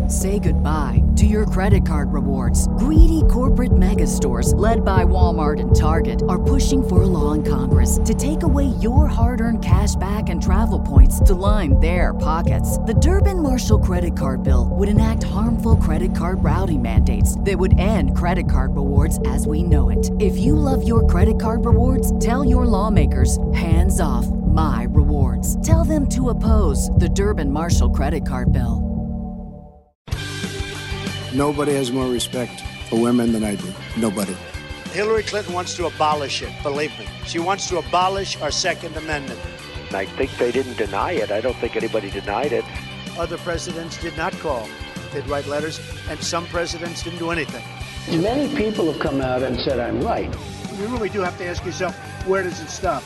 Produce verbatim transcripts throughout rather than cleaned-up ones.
Say goodbye to your credit card rewards. Greedy corporate mega stores, led by Walmart and Target, are pushing for a law in Congress to take away your hard-earned cash back and travel points to line their pockets. The Durbin-Marshall credit card bill would enact harmful credit card routing mandates that would end credit card rewards as we know it. If you love your credit card rewards, tell your lawmakers, hands off my rewards. Tell them to oppose the Durbin-Marshall credit card bill. Nobody has more respect for women than I do. Nobody. Hillary Clinton wants to abolish it, believe me. She wants to abolish our Second Amendment. I think they didn't deny it. I don't think anybody denied it. Other presidents did not call. They'd write letters, and some presidents didn't do anything. Many people have come out and said I'm right. You really do have to ask yourself, where does it stop?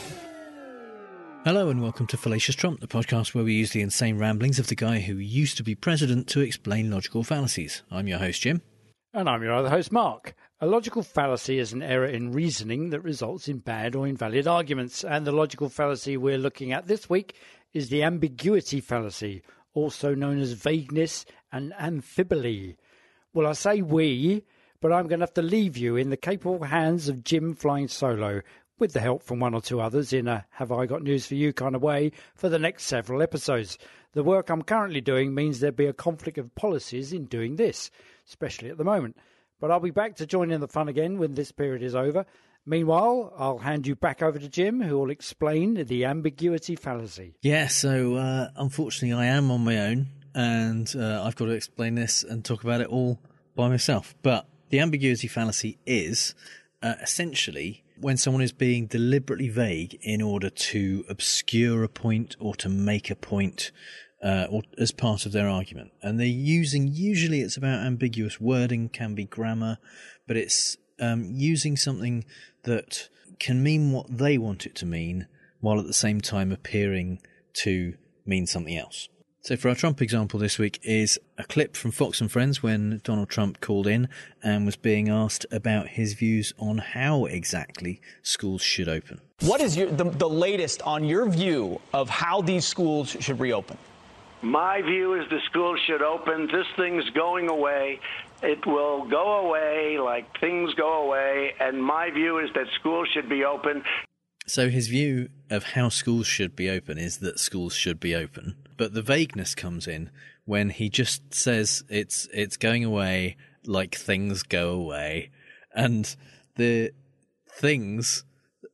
Hello and welcome to Fallacious Trump, the podcast where we use the insane ramblings of the guy who used to be president to explain logical fallacies. I'm your host, Jim. And I'm your other host, Mark. A logical fallacy is an error in reasoning that results in bad or invalid arguments. And the logical fallacy we're looking at this week is the ambiguity fallacy, also known as vagueness and amphiboly. Well, I say we, but I'm going to have to leave you in the capable hands of Jim flying solo, with the help from one or two others in a have I got news for you kind of way for the next several episodes. The work I'm currently doing means there'd be a conflict of policies in doing this, especially at the moment. But I'll be back to join in the fun again when this period is over. Meanwhile, I'll hand you back over to Jim, who will explain the ambiguity fallacy. Yeah, so uh, unfortunately I am on my own, and uh, I've got to explain this and talk about it all by myself. But the ambiguity fallacy is uh, essentially when someone is being deliberately vague in order to obscure a point or to make a point uh, or as part of their argument. And they're using, usually it's about ambiguous wording, can be grammar, but it's um, using something that can mean what they want it to mean while at the same time appearing to mean something else. So for our Trump example this week is a clip from Fox and Friends when Donald Trump called in and was being asked about his views on how exactly schools should open. What is your, the, the latest on your view of how these schools should reopen? My view is the schools should open. This thing's going away. It will go away like things go away. And my view is that schools should be open. So his view of how schools should be open is that schools should be open. But the vagueness comes in when he just says it's it's going away like things go away. And the things,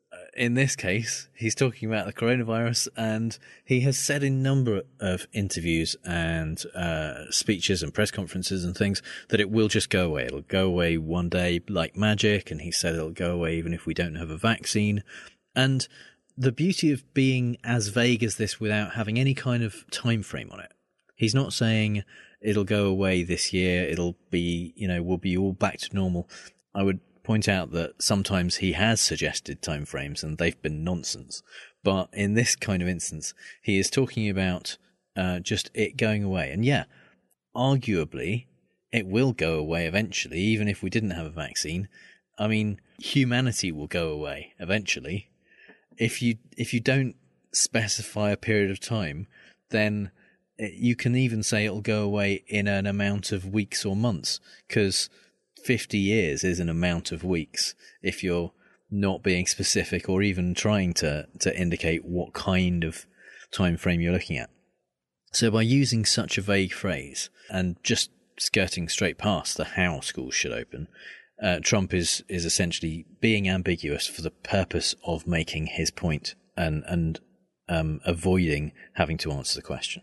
in this case, he's talking about the coronavirus, and he has said in a number of interviews and uh, speeches and press conferences and things that it will just go away. It'll go away one day like magic, and he said it'll go away even if we don't have a vaccine. And the beauty of being as vague as this without having any kind of time frame on it. He's not saying it'll go away this year, it'll be, you know, we'll be all back to normal. I would point out that sometimes he has suggested time frames and they've been nonsense. But in this kind of instance, he is talking about uh, just it going away. And yeah, arguably, it will go away eventually, even if we didn't have a vaccine. I mean, humanity will go away eventually. If you if you don't specify a period of time, then you can even say it'll go away in an amount of weeks or months, because fifty years is an amount of weeks if you're not being specific or even trying to, to indicate what kind of time frame you're looking at. So by using such a vague phrase and just skirting straight past the how schools should open, Uh, Trump is, is essentially being ambiguous for the purpose of making his point and, and um, avoiding having to answer the question.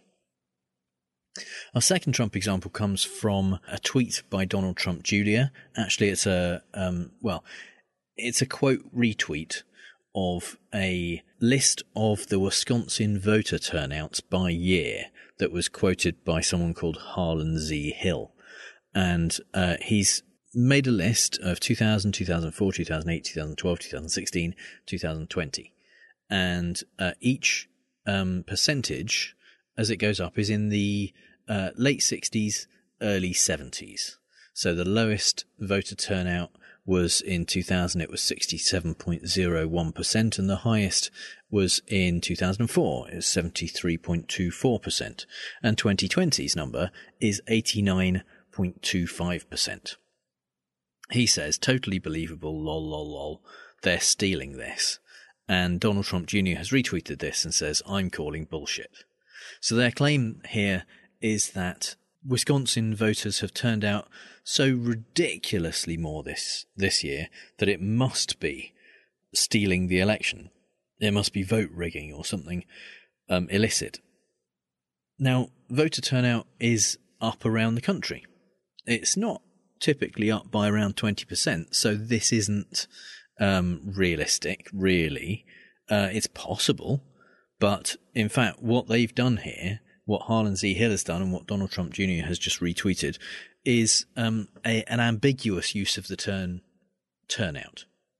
Our second Trump example comes from a tweet by Donald Trump Junior Actually, it's a, um, well, it's a quote retweet of a list of the Wisconsin voter turnouts by year that was quoted by someone called Harlan Z. Hill. And uh, he's made a list of two thousand, two thousand four, two thousand eight, two thousand twelve, two thousand sixteen, two thousand twenty. And uh, each um, percentage, as it goes up, is in the uh, late sixties, early seventies. So the lowest voter turnout was in two thousand, it was sixty-seven point zero one percent, and the highest was in two thousand four. It was seventy-three point two four percent. And twenty twenty's number is eighty-nine point two five percent. He says, totally believable, lol, lol, lol. They're stealing this. And Donald Trump Junior has retweeted this and says, I'm calling bullshit. So their claim here is that Wisconsin voters have turned out so ridiculously more this this year that it must be stealing the election. It must be vote rigging or something um, illicit. Now, voter turnout is up around the country. It's not typically up by around twenty percent, so this isn't um, realistic, really. Uh, it's possible, but in fact, what they've done here, what Harlan Z. Hill has done and what Donald Trump Junior has just retweeted, is um, a, an ambiguous use of the term turnout.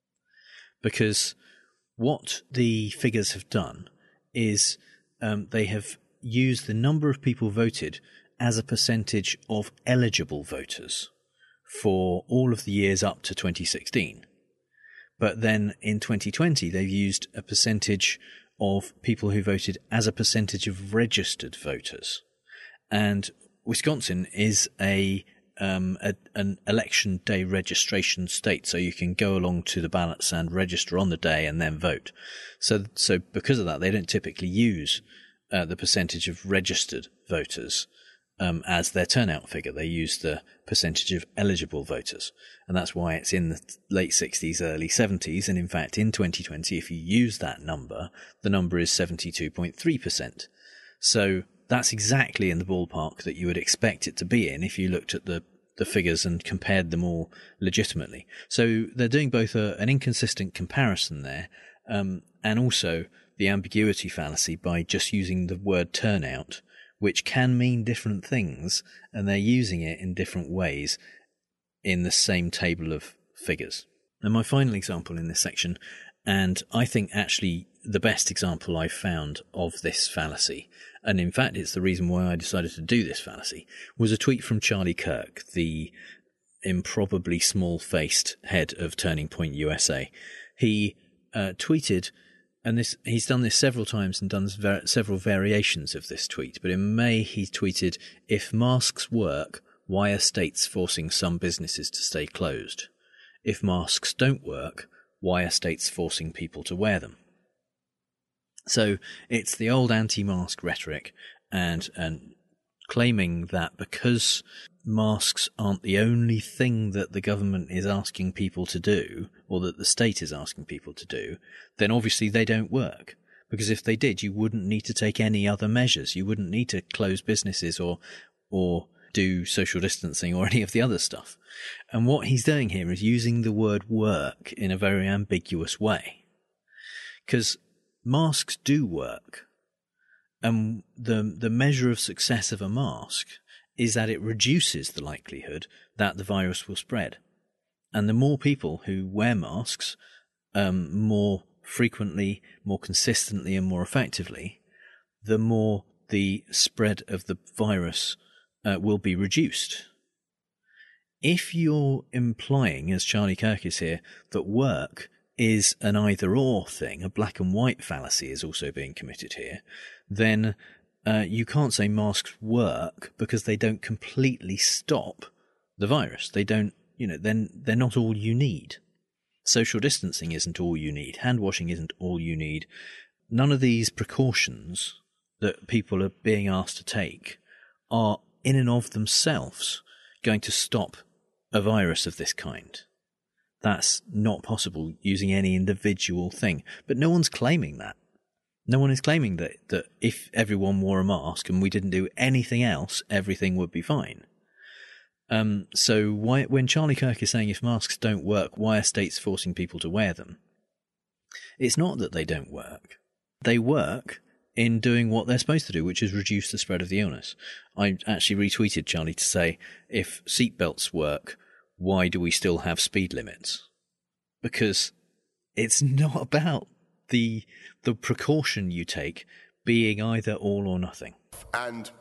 Because what the figures have done is um, they have used the number of people voted as a percentage of eligible voters for all of the years up to twenty sixteen. But then in twenty twenty, they've used a percentage of people who voted as a percentage of registered voters. And Wisconsin is a, um, a an election day registration state, so you can go along to the ballots and register on the day and then vote. So, so because of that, they don't typically use uh, the percentage of registered voters um, as their turnout figure. They use the percentage of eligible voters. And that's why it's in the late sixties, early seventies. And in fact, in twenty twenty, if you use that number, the number is seventy-two point three percent. So that's exactly in the ballpark that you would expect it to be in if you looked at the, the figures and compared them all legitimately. So they're doing both a, an inconsistent comparison there, um, and also the ambiguity fallacy by just using the word turnout, which can mean different things, and they're using it in different ways in the same table of figures. And my final example in this section, and I think actually the best example I've found of this fallacy, and in fact it's the reason why I decided to do this fallacy, was a tweet from Charlie Kirk, the improbably small-faced head of Turning Point U S A. He uh, tweeted, and this he's done this several times and done ver- several variations of this tweet, but in May he tweeted, "If masks work, why are states forcing some businesses to stay closed? If masks don't work, why are states forcing people to wear them?" So it's the old anti-mask rhetoric and, and claiming that because masks aren't the only thing that the government is asking people to do, or that the state is asking people to do, then obviously they don't work. Because if they did, you wouldn't need to take any other measures. You wouldn't need to close businesses or or do social distancing or any of the other stuff. And what he's doing here is using the word work in a very ambiguous way. Because masks do work. And the the measure of success of a mask is that it reduces the likelihood that the virus will spread. And the more people who wear masks um, more frequently, more consistently and more effectively, the more the spread of the virus uh, will be reduced. If you're implying, as Charlie Kirk is here, that work is an either-or thing, a black and white fallacy is also being committed here, then uh, you can't say masks work because they don't completely stop the virus. They don't, you know, then they're not all you need. Social distancing isn't all you need. Hand washing isn't all you need. None of these precautions that people are being asked to take are in and of themselves going to stop a virus of this kind. That's not possible using any individual thing. But no one's claiming that. No one is claiming that, that if everyone wore a mask and we didn't do anything else, everything would be fine. Um, so why, when Charlie Kirk is saying if masks don't work, why are states forcing people to wear them? It's not that they don't work. They work in doing what they're supposed to do, which is reduce the spread of the illness. I actually retweeted Charlie to say, if seatbelts work, why do we still have speed limits? Because it's not about the the precaution you take being either all or nothing. And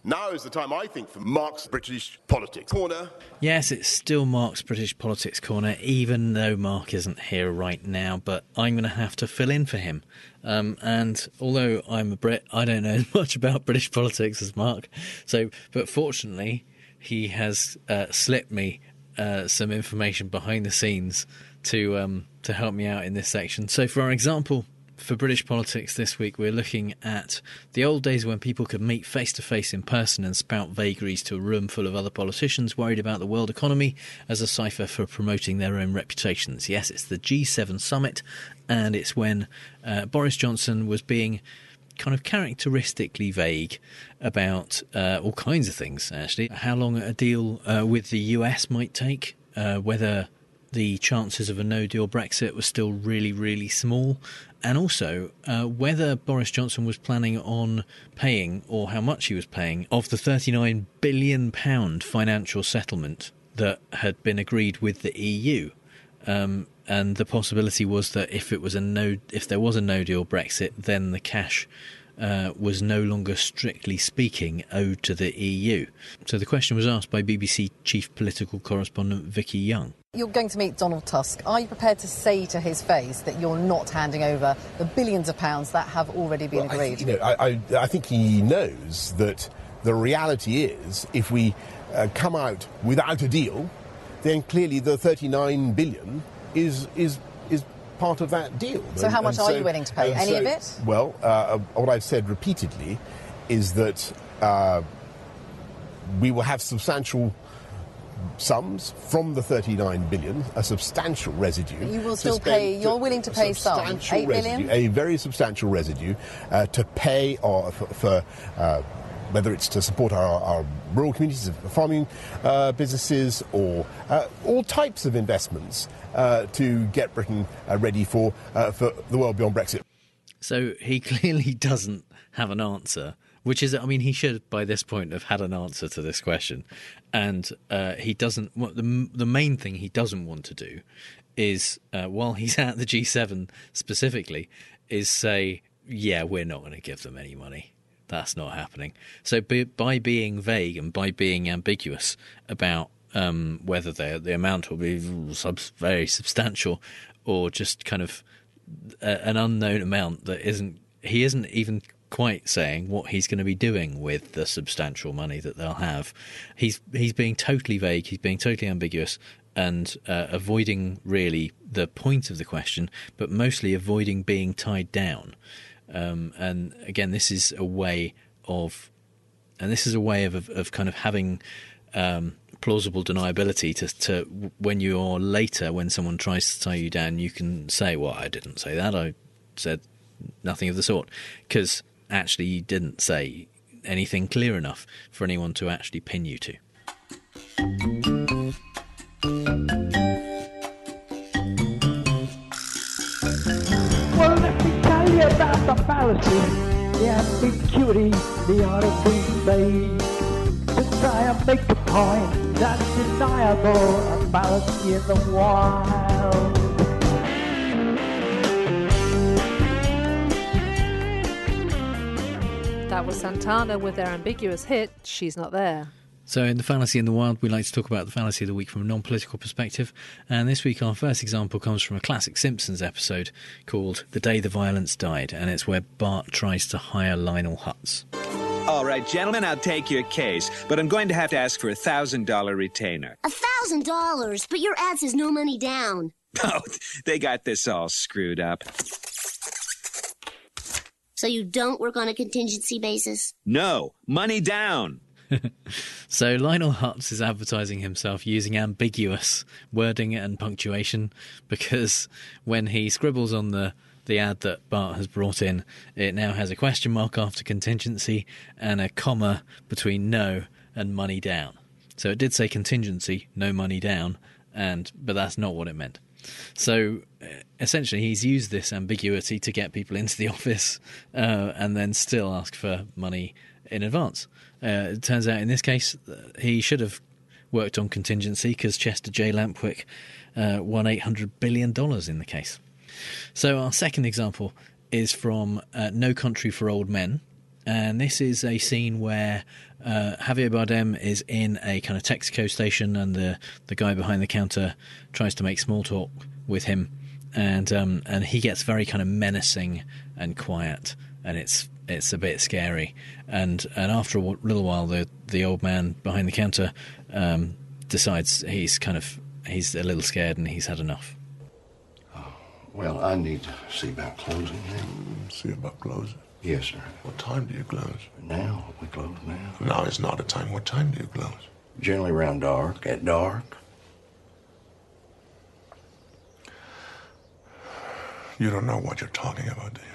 Now is the time, I think, for Mark's British Politics Corner. Yes, it's still Mark's British Politics Corner, even though Mark isn't here right now, but I'm going to have to fill in for him. Um, and although I'm a Brit, I don't know as much about British politics as Mark. So, but fortunately, he has uh, slipped me uh, some information behind the scenes to um, to help me out in this section. So, for our example, for British politics this week, we're looking at the old days when people could meet face-to-face in person and spout vagaries to a room full of other politicians worried about the world economy as a cipher for promoting their own reputations. Yes, it's the G seven summit, and it's when uh, Boris Johnson was being kind of characteristically vague about uh, all kinds of things, actually. How long a deal uh, with the U S might take, uh, whether the chances of a no-deal Brexit were still really, really small, and also uh, whether Boris Johnson was planning on paying, or how much he was paying, of the thirty-nine billion pounds financial settlement that had been agreed with the E U. Um, and the possibility was that if it was a no, if there was a no-deal Brexit, then the cash uh, was no longer, strictly speaking, owed to the E U. So the question was asked by B B C chief political correspondent Vicky Young. You're going to meet Donald Tusk. Are you prepared to say to his face that you're not handing over the billions of pounds that have already been well, agreed? I, you know, I, I, I think he knows that the reality is, if we uh, come out without a deal, then clearly the thirty-nine billion is is is part of that deal. So and, how much are so, you willing to pay? Any so, of it? Well, uh, what I've said repeatedly is that uh, we will have substantial sums from the thirty-nine billion, a substantial residue. But you will still pay, you're willing to pay some, eight billion? A very substantial residue uh, to pay or for, for uh, whether it's to support our, our rural communities, farming uh, businesses, or uh, all types of investments uh, to get Britain uh, ready for uh, for the world beyond Brexit. So he clearly doesn't have an answer, which is, I mean, he should by this point have had an answer to this question. And uh, he doesn't, what the, the main thing he doesn't want to do is, uh, while he's at the G seven specifically, is say, yeah, we're not going to give them any money. That's not happening. So by, by being vague and by being ambiguous about um, whether the, the amount will be sub, very substantial or just kind of a, an unknown amount that isn't, he isn't even quite saying what he's going to be doing with the substantial money that they'll have. He's he's being totally vague, he's being totally ambiguous, and uh, avoiding really the point of the question, but mostly avoiding being tied down. Um, and again, this is a way of, and this is a way of of, of kind of having um, plausible deniability to, to when you're later, when someone tries to tie you down, you can say, well, I didn't say that, I said nothing of the sort, because actually you didn't say anything clear enough for anyone to actually pin you to. Well, let me tell you about the fallacy, the ambiguity, the article made to try and make a point that's deniable, a fallacy in the wild. That was Santana with their ambiguous hit, She's Not There. So in the Fallacy in the Wild, we like to talk about the fallacy of the week from a non-political perspective. And this week our first example comes from a classic Simpsons episode called The Day the Violence Died, and it's where Bart tries to hire Lionel Hutz. All right, gentlemen, I'll take your case, but I'm going to have to ask for a one thousand dollars retainer. A thousand dollars? But your ad says no money down. Oh, they got this all screwed up. So you don't work on a contingency basis? No, money down. So Lionel Hutz is advertising himself using ambiguous wording and punctuation, because when he scribbles on the, the ad that Bart has brought in, it now has a question mark after contingency and a comma between no and money down. So it did say contingency, no money down, and but that's not what it meant. So essentially he's used this ambiguity to get people into the office uh, and then still ask for money in advance. Uh, it turns out in this case he should have worked on contingency, because Chester J. Lampwick uh, won eight hundred billion dollars in the case. So our second example is from uh, No Country for Old Men, And this is a scene where uh, Javier Bardem is in a kind of Texaco station, and the, the guy behind the counter tries to make small talk with him, and um, and he gets very kind of menacing and quiet, and it's it's a bit scary. And and after a little while, the the old man behind the counter um, decides he's kind of he's a little scared and he's had enough. Well, I need to see about closing now. See about closing? Yes, sir. What time do you close? Now. We close now. No, it's not a time. What time do you close? Generally around dark. At dark. You don't know what you're talking about, do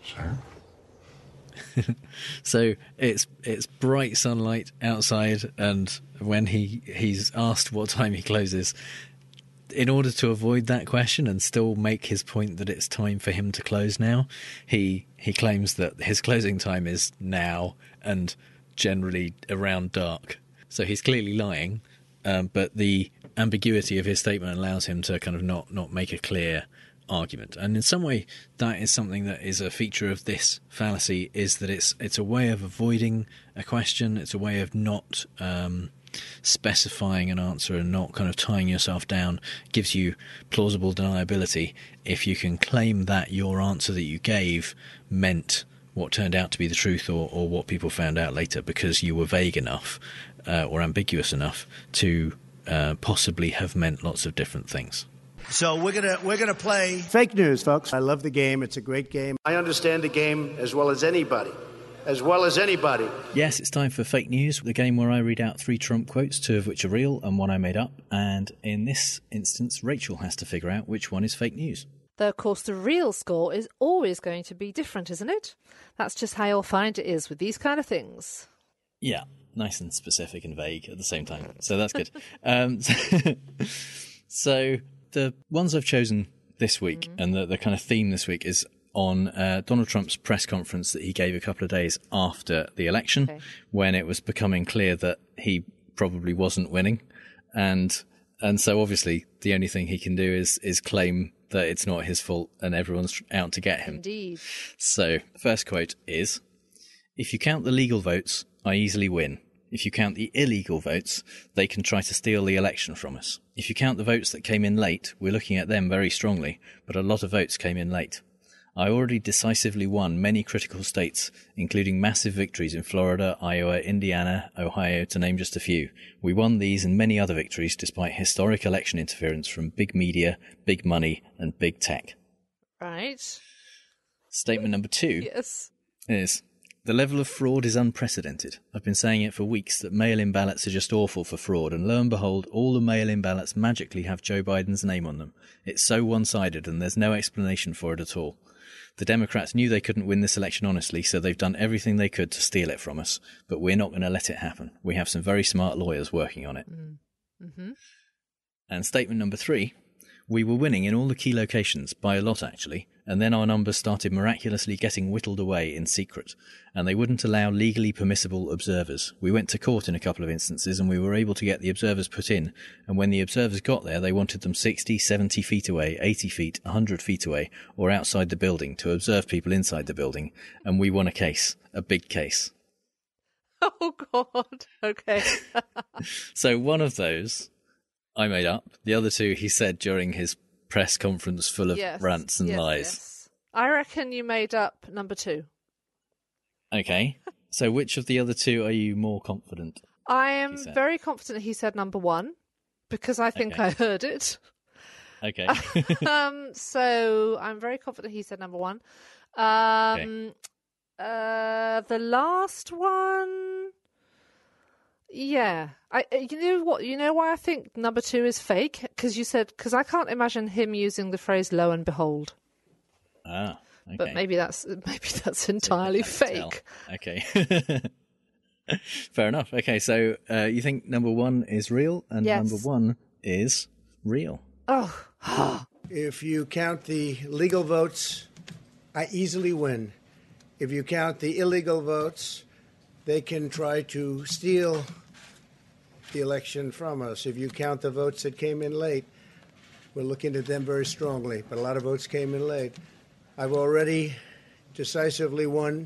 you? Sir? So it's it's bright sunlight outside, and when he he's asked what time he closes, in order to avoid that question and still make his point that it's time for him to close now, he he claims that his closing time is now and generally around dark. So he's clearly lying, um, but the ambiguity of his statement allows him to kind of not, not make a clear argument. And in some way, that is something that is a feature of this fallacy, is that it's it's a way of avoiding a question. It's a way of not Um, specifying an answer and not kind of tying yourself down. Gives you plausible deniability if you can claim that your answer that you gave meant what turned out to be the truth, or, or what people found out later, because you were vague enough uh, or ambiguous enough to uh, possibly have meant lots of different things. So we're gonna we're gonna play Fake news, folks. I love the game. It's a great game. I understand the game as well as anybody. As well as anybody. Yes, it's time for Fake News, the game where I read out three Trump quotes, two of which are real and one I made up. And in this instance, Rachel has to figure out which one is fake news. Though, of course, the real score is always going to be different, isn't it? That's just how you'll find it is with these kind of things. Yeah, nice and specific and vague at the same time. So that's good. um, so the ones I've chosen this week, mm-hmm. and the, the kind of theme this week is on uh, Donald Trump's press conference that he gave a couple of days after the election, okay. when it was becoming clear that he probably wasn't winning. And and so obviously the only thing he can do is is claim that it's not his fault and everyone's out to get him. Indeed. So the first quote is, "If you count the legal votes, I easily win. If you count the illegal votes, they can try to steal the election from us. If you count the votes that came in late, we're looking at them very strongly, but a lot of votes came in late. I already decisively won many critical states, including massive victories in Florida, Iowa, Indiana, Ohio, to name just a few. We won these and many other victories despite historic election interference from big media, big money, and big tech." Right. Statement number two yes. is, "The level of fraud is unprecedented. I've been saying it for weeks that mail-in ballots are just awful for fraud, and lo and behold, all the mail-in ballots magically have Joe Biden's name on them. It's so one-sided, and there's no explanation for it at all. The Democrats knew they couldn't win this election honestly, so they've done everything they could to steal it from us. But we're not going to let it happen. We have some very smart lawyers working on it." Mm-hmm. And statement number three, "We were winning in all the key locations, by a lot actually, and then our numbers started miraculously getting whittled away in secret, and they wouldn't allow legally permissible observers. We went to court in a couple of instances, and we were able to get the observers put in, and when the observers got there, they wanted them sixty, seventy feet away, eighty feet, one hundred feet away, or outside the building to observe people inside the building, and we won a case, a big case." Oh, God. Okay. So one of those I made up. The other two he said during his press conference full of yes, rants and yes, lies. Yes. I reckon you made up number two. Okay. So which of the other two are you more confident? I am very confident he said number one, because I think okay. I heard it. Okay. um, so I'm very confident he said number one. Um, okay. uh, the last one... Yeah, I. You know what? You know why I think number two is fake? Because you said because I can't imagine him using the phrase "lo and behold." Ah, okay. But maybe that's maybe that's entirely so fake. Okay, fair enough. Okay, so uh, you think number one is real and yes. number one is real. Oh, if you count the legal votes, I easily win. If you count the illegal votes, they can try to steal the election from us. If you count the votes that came in late, we're looking at them very strongly, but a lot of votes came in late. I've already decisively won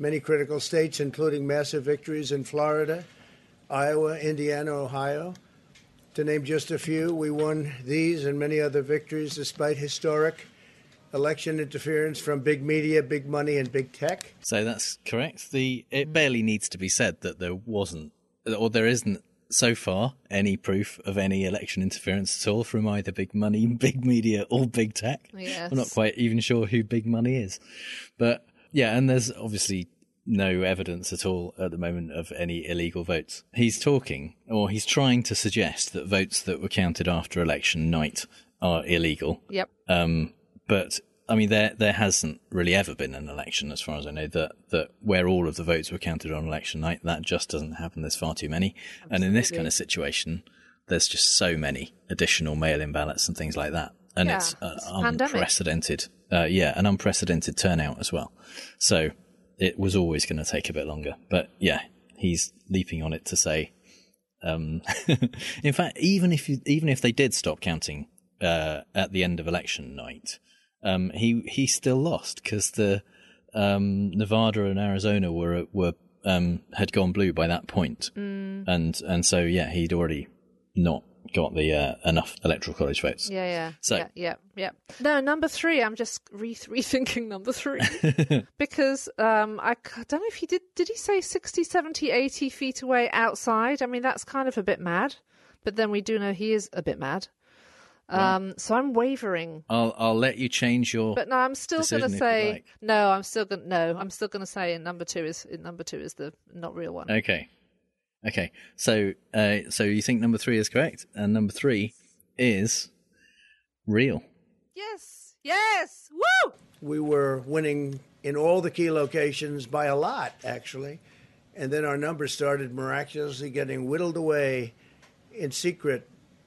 many critical states, including massive victories in Florida, Iowa, Indiana, Ohio. To name just a few, we won these and many other victories despite historic election interference from big media, big money, and big tech. So that's correct. The It barely needs to be said that there wasn't, or there isn't so far, any proof of any election interference at all from either big money, big media, or big tech. Yes. I'm not quite even sure who big money is. But yeah, and there's obviously no evidence at all at the moment of any illegal votes. He's talking, or he's trying to suggest that votes that were counted after election night are illegal. Yep. Um, but I mean, there there hasn't really ever been an election, as far as I know, that, that where all of the votes were counted on election night. That just doesn't happen. There's far too many. Absolutely. And in this kind of situation, there's just so many additional mail-in ballots and things like that. And yeah, it's, uh, it's unprecedented. Uh, yeah, an unprecedented turnout as well. So it was always going to take a bit longer. But yeah, he's leaping on it to say, um, in fact, even if you, even if they did stop counting uh, at the end of election night, um, he he still lost because the um, Nevada and Arizona were were um, had gone blue by that point, mm. and and so yeah, he'd already not got the uh, enough electoral college votes. Yeah, yeah. So yeah, yeah, yeah. No, number three. I'm just re- rethinking number three because um, I, I don't know if he did. Did he say sixty, seventy, eighty feet away outside? I mean, that's kind of a bit mad. But then we do know he is a bit mad. Um, right. So I'm wavering. I'll I'll let you change your. But no, I'm still going to say like. no. I'm still going no. I'm still going to say number two is number two is the not real one. Okay. Okay, so uh, so you think number three is correct, and number three is real. Yes, yes, woo! We were winning in all the key locations by a lot, actually, and then our numbers started miraculously getting whittled away in secret,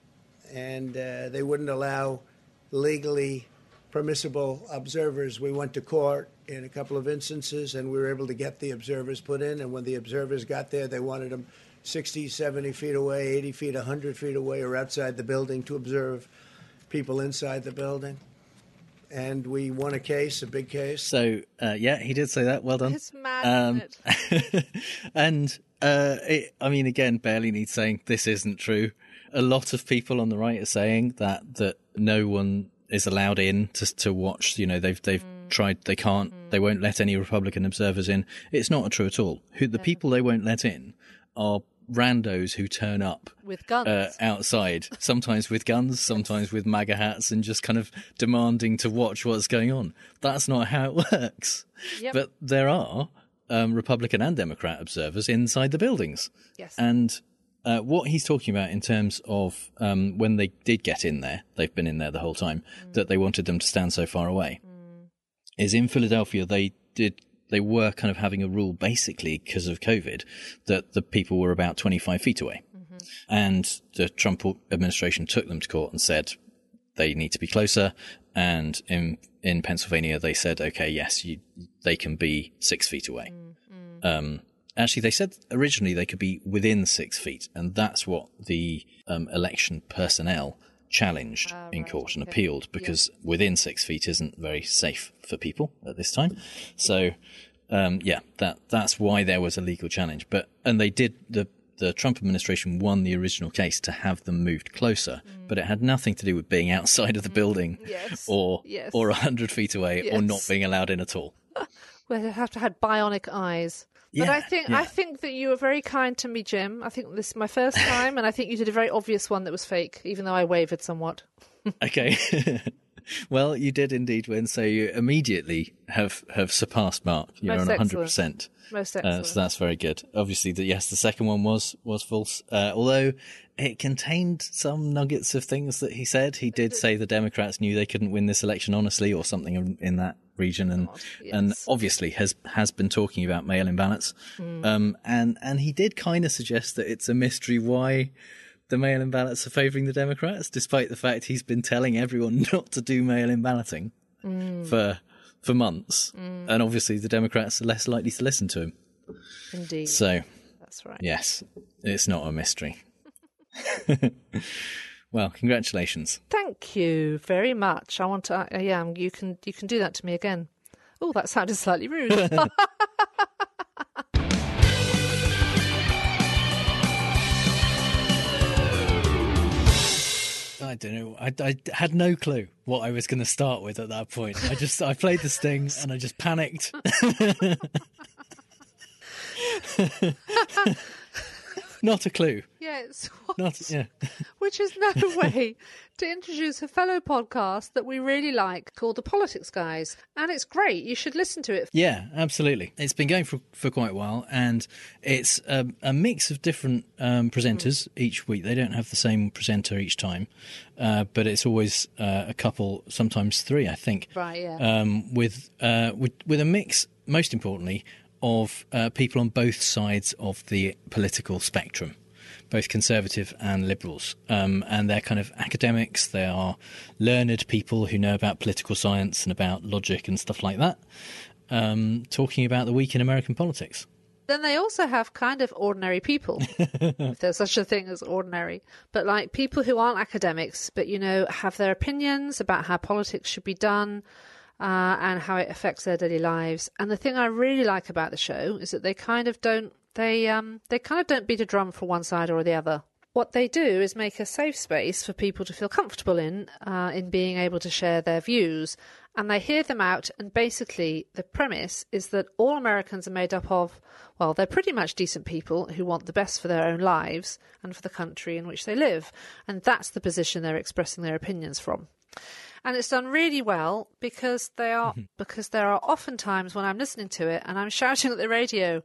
and uh, they wouldn't allow legally permissible observers. We went to court in a couple of instances, and we were able to get the observers put in, and when the observers got there, they wanted them sixty, seventy feet away, eighty feet, one hundred feet away, or outside the building to observe people inside the building. And we won a case, a big case. So, uh, yeah, he did say that. Well done. It's mad, um, isn't it? And, uh, it, I mean, again, barely needs saying this isn't true. A lot of people on the right are saying that, that no one is allowed in to to watch. You know, they've they've mm. tried. They can't. Mm. They won't let any Republican observers in. It's not true at all. Who the yeah. people they won't let in are randos who turn up with guns uh, outside, sometimes with guns, sometimes with MAGA hats, and just kind of demanding to watch what's going on. That's not how it works. Yep. But there are um, Republican and Democrat observers inside the buildings. Yes. And uh, what he's talking about in terms of um, when they did get in there, they've been in there the whole time, mm. that they wanted them to stand so far away, mm. is in Philadelphia they did... They were kind of having a rule, basically, because of COVID, that the people were about twenty-five feet away. Mm-hmm. And the Trump administration took them to court and said they need to be closer. And in in Pennsylvania, they said, okay, yes, you, they can be six feet away. Mm-hmm. Um, actually, they said originally they could be within six feet. And that's what the um, election personnel challenged uh, in court right, and okay. appealed, because yeah. within six feet isn't very safe for people at this time. So, um, yeah, that that's why there was a legal challenge. But and they did the the Trump administration won the original case to have them moved closer, mm. but it had nothing to do with being outside of the building, mm. yes. or yes. or a hundred feet away, yes. or not being allowed in at all. Well, they have to have bionic eyes. But yeah, I think yeah. I think that you were very kind to me, Jim. I think this is my first time, and I think you did a very obvious one that was fake, even though I wavered somewhat. Okay. Well, you did indeed win, so you immediately have, have surpassed Mark. You're Most on one hundred excellent. percent. Most Uh, excellent. so that's very good. Obviously, the, yes, the second one was was false, uh, although it contained some nuggets of things that he said. He did say the Democrats knew they couldn't win this election honestly, or something in, in that region, and God, yes. and obviously has has been talking about mail-in ballots. Mm. Um, and and he did kind of suggest that it's a mystery why the mail-in ballots are favouring the Democrats, despite the fact he's been telling everyone not to do mail-in balloting mm. for for months, mm. and obviously the Democrats are less likely to listen to him. Indeed. So, that's right. Yes, it's not a mystery. Well, congratulations. Thank you very much. I want to. Uh, yeah, you can you can do that to me again. Oh, that sounded slightly rude. I don't know. I, I had no clue what I was going to start with at that point. I just I played the sting and I just panicked. Not a clue. Yes. Not yeah. Which is no way to introduce a fellow podcast that we really like called The Politics Guys. And it's great. You should listen to it. Yeah, absolutely. It's been going for for quite a while, and it's a, a mix of different um, presenters mm. each week. They don't have the same presenter each time, uh, but it's always uh, a couple, sometimes three, I think. Right, yeah. Um, with, uh, with, with a mix, most importantly, of uh, people on both sides of the political spectrum, both conservative and liberals. Um, and they're kind of academics, they are learned people who know about political science and about logic and stuff like that, um, talking about the week in American politics. Then they also have kind of ordinary people, if there's such a thing as ordinary, but like people who aren't academics, but, you know, have their opinions about how politics should be done, Uh, and how it affects their daily lives. And the thing I really like about the show is that they kind of don't they um they kind of don't beat a drum for one side or the other. What they do is make a safe space for people to feel comfortable in uh, in being able to share their views, and they hear them out. And basically, the premise is that all Americans are made up of, well, they're pretty much decent people who want the best for their own lives and for the country in which they live, and that's the position they're expressing their opinions from. And it's done really well because they are mm-hmm. because there are often times when I'm listening to it and I'm shouting at the radio.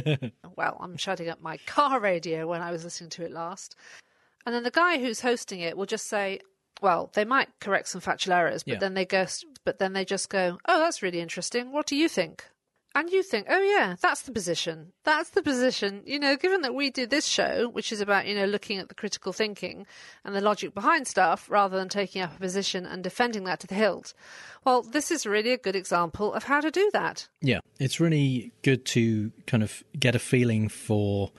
Well, I'm shouting at my car radio when I was listening to it last. And then the guy who's hosting it will just say, well, they might correct some factual errors, but yeah. then they go, but then they just go, oh, that's really interesting. What do you think? And you think, oh, yeah, that's the position. That's the position. You know, given that we do this show, which is about, you know, looking at the critical thinking and the logic behind stuff rather than taking up a position and defending that to the hilt. Well, this is really a good example of how to do that. Yeah, it's really good to kind of get a feeling for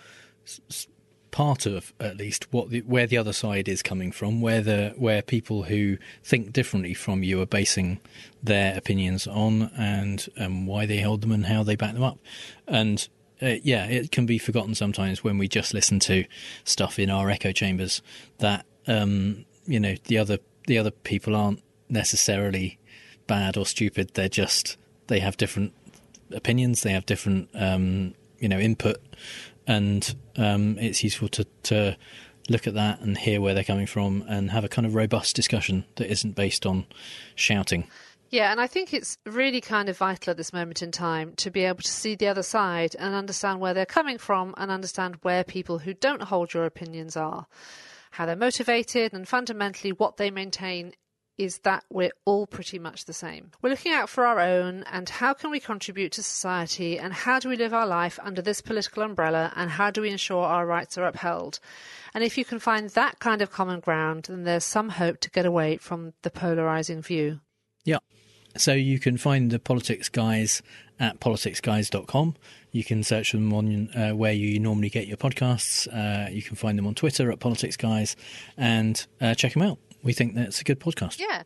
part of, at least, what the, where the other side is coming from, where the where people who think differently from you are basing their opinions on, and um, why they hold them and how they back them up. And uh, yeah, it can be forgotten sometimes when we just listen to stuff in our echo chambers that um, you know the other the other people aren't necessarily bad or stupid. They're just they have different opinions. They have different um, you know input. And um, it's useful to, to look at that and hear where they're coming from and have a kind of robust discussion that isn't based on shouting. Yeah, and I think it's really kind of vital at this moment in time to be able to see the other side and understand where they're coming from and understand where people who don't hold your opinions are, how they're motivated, and fundamentally what they maintain is that we're all pretty much the same. We're looking out for our own, and how can we contribute to society, and how do we live our life under this political umbrella, and how do we ensure our rights are upheld? And if you can find that kind of common ground, then there's some hope to get away from the polarising view. Yeah. So you can find the Politics Guys at politics guys dot com. You can search them on uh, where you normally get your podcasts. Uh, you can find them on Twitter at Politics Guys, and uh, check them out. We think that's a good podcast. Yeah.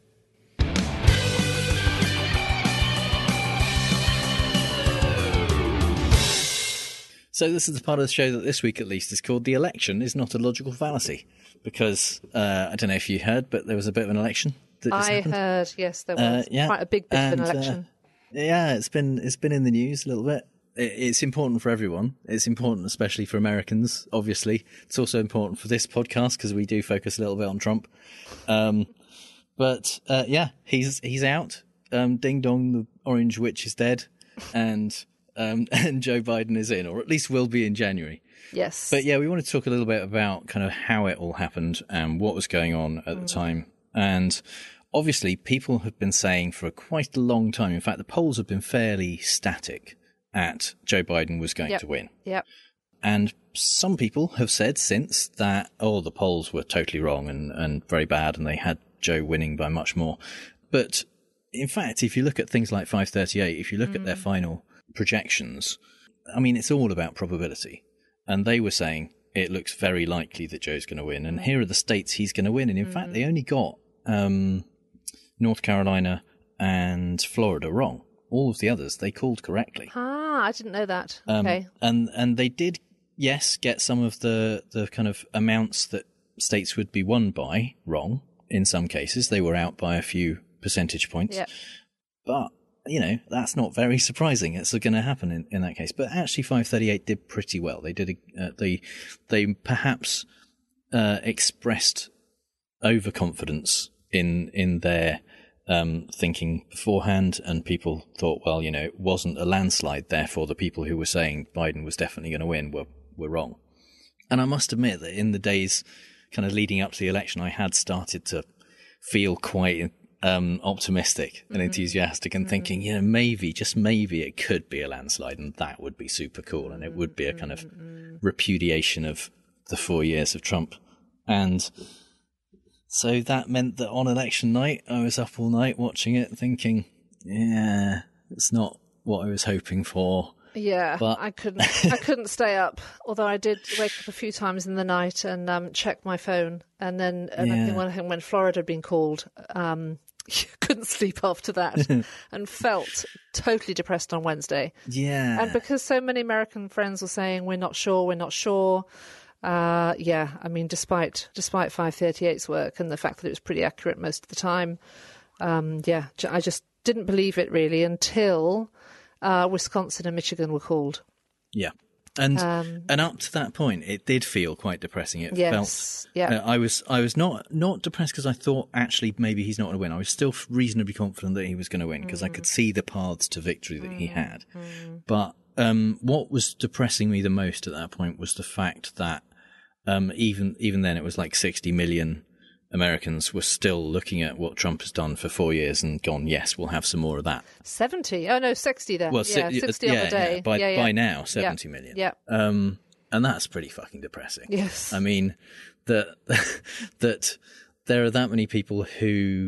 So this is the part of the show that this week, at least, is called The Election is Not a Logical Fallacy. Because, uh, I don't know if you heard, but there was a bit of an election that just I happened. heard, yes, there was. Uh, yeah. Quite a big bit and, of an election. Uh, yeah, it's been it's been in the news a little bit. It, it's important for everyone. It's important especially for Americans, obviously. It's also important for this podcast because we do focus a little bit on Trump. Um, but, uh, yeah, he's he's out. Um, ding dong, the orange witch is dead. And... Um, and Joe Biden is in, or at least will be in January. Yes. But yeah, we want to talk a little bit about kind of how it all happened and what was going on at mm. the time. And obviously, people have been saying for quite a long time, in fact, the polls have been fairly static at Joe Biden was going yep. to win. Yep. And some people have said since that, oh, the polls were totally wrong and, and very bad, and they had Joe winning by much more. But in fact, if you look at things like five thirty-eight, if you look mm. at their final projections, I mean, it's all about probability. And they were saying it looks very likely that Joe's going to win. And here are the states he's going to win. And in mm. fact, they only got um, North Carolina and Florida wrong. All of the others they called correctly. Ah, I didn't know that. Um, okay. And and they did, yes, get some of the, the kind of amounts that states would be won by wrong. in some cases. They were out by a few percentage points. Yeah. But, you know, that's not very surprising. It's going to happen in, in that case. But actually, five thirty-eight did pretty well. They did. A, uh, they they perhaps uh, expressed overconfidence in in their um, thinking beforehand, and people thought, well, you know, it wasn't a landslide. Therefore, the people who were saying Biden was definitely going to win were were wrong. And I must admit that in the days kind of leading up to the election, I had started to feel quite um, optimistic and mm-hmm. enthusiastic and mm-hmm. thinking, you know, maybe, just maybe it could be a landslide and that would be super cool. And it would be a kind of mm-hmm. repudiation of the four years of Trump. And so that meant that on election night, I was up all night watching it thinking, yeah, it's not what I was hoping for. Yeah, but I couldn't. I couldn't stay up. Although I did wake up a few times in the night and um, check my phone. And then, and Yeah. I think when, when Florida had been called, um, couldn't sleep after that, and felt totally depressed on Wednesday. Yeah, And because so many American friends were saying we're not sure, we're not sure. Uh, yeah, I mean, despite despite five thirty-eight's work and the fact that it was pretty accurate most of the time, um, yeah, j- I just didn't believe it really until. Uh, Wisconsin and Michigan were called. Yeah. And Um, and up to that point, it did feel quite depressing. It Yes, felt. yeah. Uh, I was I was not not depressed because I thought actually maybe he's not going to win. I was still reasonably confident that he was going to win because I could see the paths to victory that he had. But um, what was depressing me the most at that point was the fact that um, even even then it was like sixty million Americans were still looking at what Trump has done for four years and gone, yes, we'll have some more of that. seventy. Oh, no, sixty then. Well, yeah, si- sixty yeah, on the day. yeah. By, yeah, yeah. by now, seventy million. Yeah. Um, and that's pretty fucking depressing. Yes. I mean, that that there are that many people who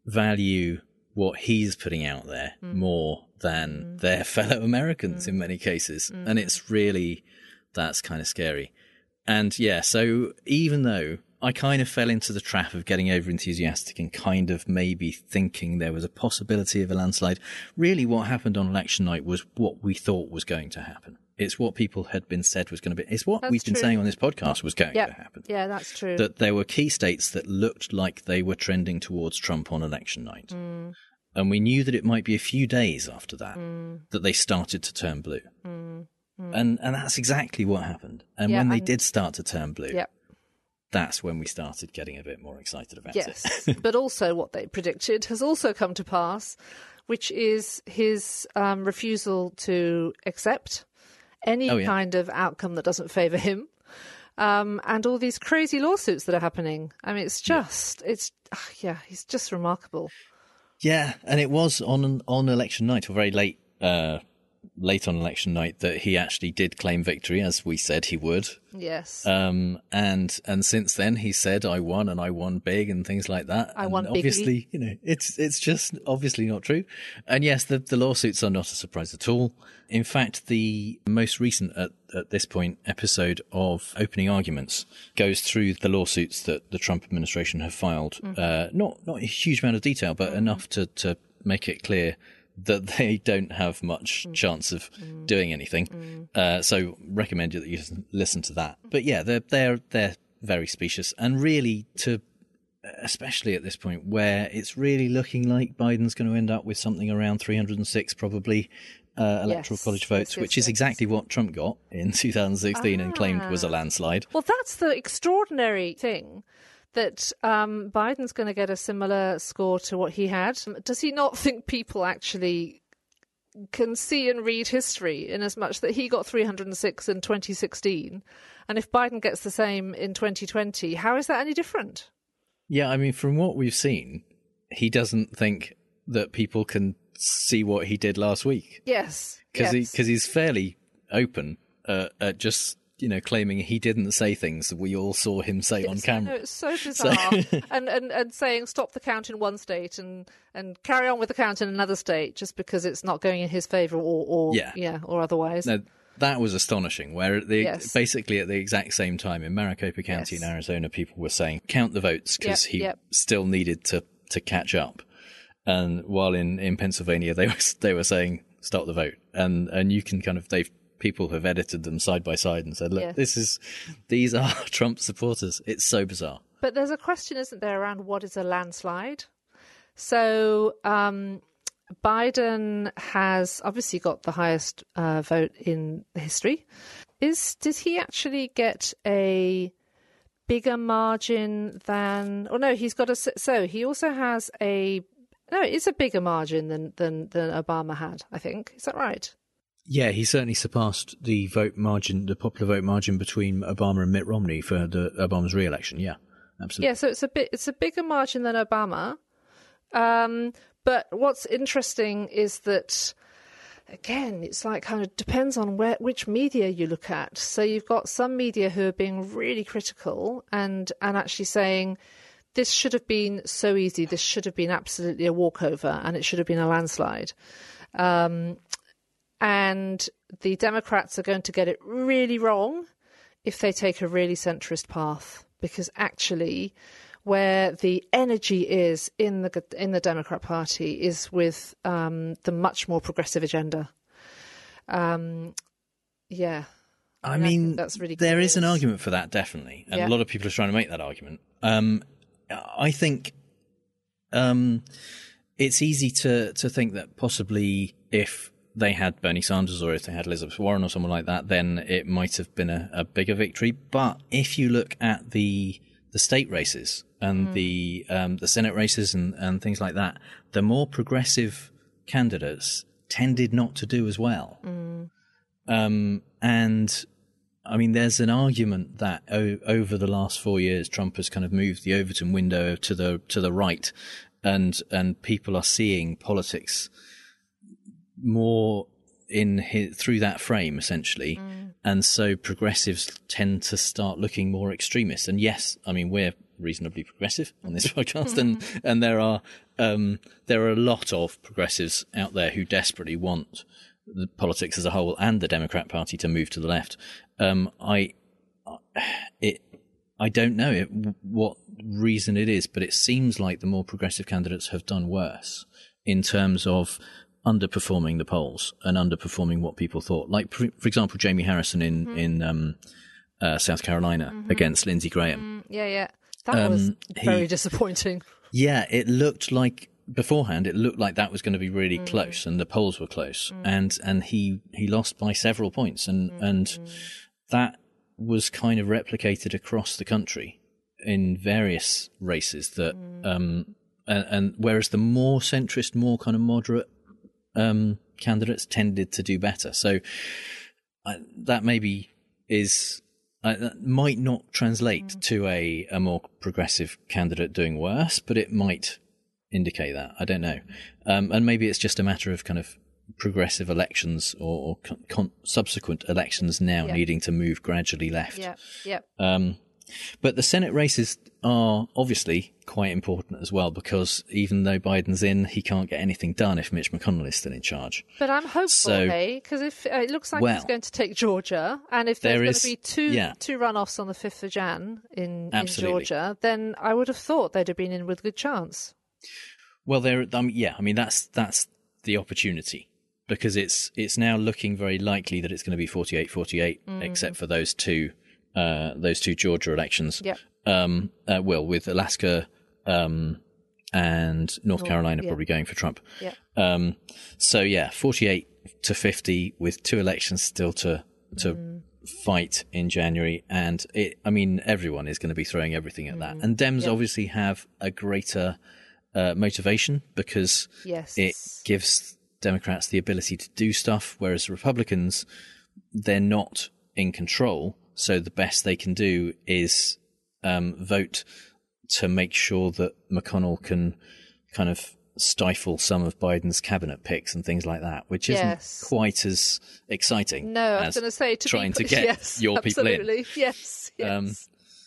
value what he's putting out there Mm. more than Mm. their fellow Americans Mm. in many cases. Mm. And it's really, that's kind of scary. And yeah, so even though I kind of fell into the trap of getting over enthusiastic and kind of maybe thinking there was a possibility of a landslide, really what happened on election night was what we thought was going to happen. It's what people had been said was going to be. It's what That's we've been true. saying on this podcast was going Yep. to happen. Yeah, that's true. That there were key states that looked like they were trending towards Trump on election night. Mm. And we knew that it might be a few days after that Mm. that they started to turn blue. Mm. Mm. And and that's exactly what happened. And Yeah, when they and- did start to turn blue, Yep. that's when we started getting a bit more excited about Yes, it. but also what they predicted has also come to pass, which is his um, refusal to accept any Oh, yeah. kind of outcome that doesn't favour him, um, and all these crazy lawsuits that are happening. I mean, it's just, it's, ah, yeah, he's just remarkable. Yeah, and it was on on election night, or very late, uh, late on election night, that he actually did claim victory, as we said he would. Yes. Um, and and since then, he said, "I won, and I won big," and things like that. I and won bigly. obviously, you know, it's it's just obviously not true. And yes, the the lawsuits are not a surprise at all. In fact, the most recent at at this point episode of Opening Arguments goes through the lawsuits that the Trump administration have filed. Mhm. Uh, not not a huge amount of detail, but enough to to make it clear that they don't have much chance of doing anything. Uh, so recommend you that you listen to that. But yeah, they're they're they're very specious, and really, to especially at this point where it's really looking like Biden's going to end up with something around three hundred six probably uh, electoral Yes, college votes, yes, yes, which is yes. exactly what Trump got in two thousand sixteen and claimed was a Ah. landslide. Well, that's the extraordinary thing, that um, Biden's going to get a similar score to what he had. Does he not think people actually can see and read history, in as much that he got three hundred six in twenty sixteen, and if Biden gets the same in twenty twenty, how is that any different? Yeah, I mean, from what we've seen, he doesn't think that people can see what he did last week. Yes, Because yes. he, 'cause he's fairly open uh, at just, you know, claiming he didn't say things that we all saw him say on It's- I know, camera. it's so bizarre. and, and and saying stop the count in one state and, and carry on with the count in another state just because it's not going in his favour or, or Yeah. yeah or otherwise. No, that was astonishing. Where at the, Yes. basically at the exact same time in Maricopa County Yes. in Arizona, people were saying count the votes because Yep, he yep. still needed to, to catch up. And while in, in Pennsylvania, they were they were saying stop the vote, and and you can kind of they've people have edited them side by side and said, look, Yes. this is these are Trump supporters. It's so bizarre. but there's a question, isn't there, around what is a landslide? So um, Biden has obviously got the highest uh, vote in history. Is did he actually get a bigger margin than? Oh no, he's got a. So he also has a. No, it's a bigger margin than than than Obama had. I think is that right? Yeah, he certainly surpassed the vote margin, the popular vote margin between Obama and Mitt Romney for the Obama's re-election. Yeah, absolutely. Yeah, so it's a bit. It's a bigger margin than Obama. Um, but what's interesting is that, again, it's like kind of depends on where which media you look at. So you've got some media who are being really critical and and actually saying this should have been so easy. This should have been absolutely a walkover, and it should have been a landslide. Um, and the Democrats are going to get it really wrong if they take a really centrist path, because actually, where the energy is in the in the Democrat Party is with um, the much more progressive agenda. Um, yeah, I, I mean, mean, I think that's really there curious. is an argument for that, definitely, and Yeah. a lot of people are trying to make that argument. Um, I think um, it's easy to to think that possibly if they had Bernie Sanders or if they had Elizabeth Warren or someone like that, then it might have been a, a bigger victory. But if you look at the the state races and Mm. the um, the Senate races and, and things like that, the more progressive candidates tended not to do as well. Mm. Um, and I mean, there's an argument that o- over the last four years, Trump has kind of moved the Overton window to the to the right, and and people are seeing politics more in his, through that frame, essentially. Mm. And so progressives tend to start looking more extremist. And yes, I mean, we're reasonably progressive on this podcast, and and there are um, there are a lot of progressives out there who desperately want the politics as a whole and the Democrat Party to move to the left. Um, I it I don't know it, what reason it is, but it seems like the more progressive candidates have done worse in terms of underperforming the polls and underperforming what people thought. Like, for, for example, Jamie Harrison in Mm-hmm. in um, uh, South Carolina Mhm. against Lindsey Graham. Mm, yeah, yeah, that Um, was he- very disappointing. Yeah, it looked like beforehand. It looked like that was going to be really Mm. close, and the polls were close, Mm. and and he he lost by several points, and Mm, and mm. that was kind of replicated across the country in various races. That Mm. um and, and whereas the more centrist, more kind of moderate um candidates tended to do better. So uh, that maybe is. Uh, that might not translate Mm. to a, a more progressive candidate doing worse, but it might indicate that. I don't know. Um, and maybe it's just a matter of kind of progressive elections or, or con- con- subsequent elections now Yeah. needing to move gradually left. Yeah, yeah. Um, but the Senate races are obviously quite important as well, because even though Biden's in, he can't get anything done if Mitch McConnell is still in charge. But I'm hopeful, So- hey, because if uh, it looks like Well, he's going to take Georgia, and if there's there going is- to be two yeah. two runoffs on the fifth of Jan in, in Absolutely. Georgia, then I would have thought they'd have been in with good chance. Well, there, um, yeah, I mean that's that's the opportunity, because it's it's now looking very likely that it's going to be forty-eight forty-eight, Mm. except for those two uh, those two Georgia elections. Yep. Um, uh, well, with Alaska um, and North North, Carolina yeah. probably going for Trump. Yeah. Um, so yeah, forty-eight to fifty with two elections still to to Mm. fight in January, and it. I mean, everyone is going to be throwing everything at that, Mm. and Dems Yeah. obviously have a greater uh, motivation because Yes. it gives Democrats the ability to do stuff, whereas Republicans, they're not in control, so the best they can do is um, vote to make sure that McConnell can kind of stifle some of Biden's cabinet picks and things like that, which isn't Yes. quite as exciting No, I was as going to say to trying be, to get yes, your people in. absolutely. Yes, yes. Um,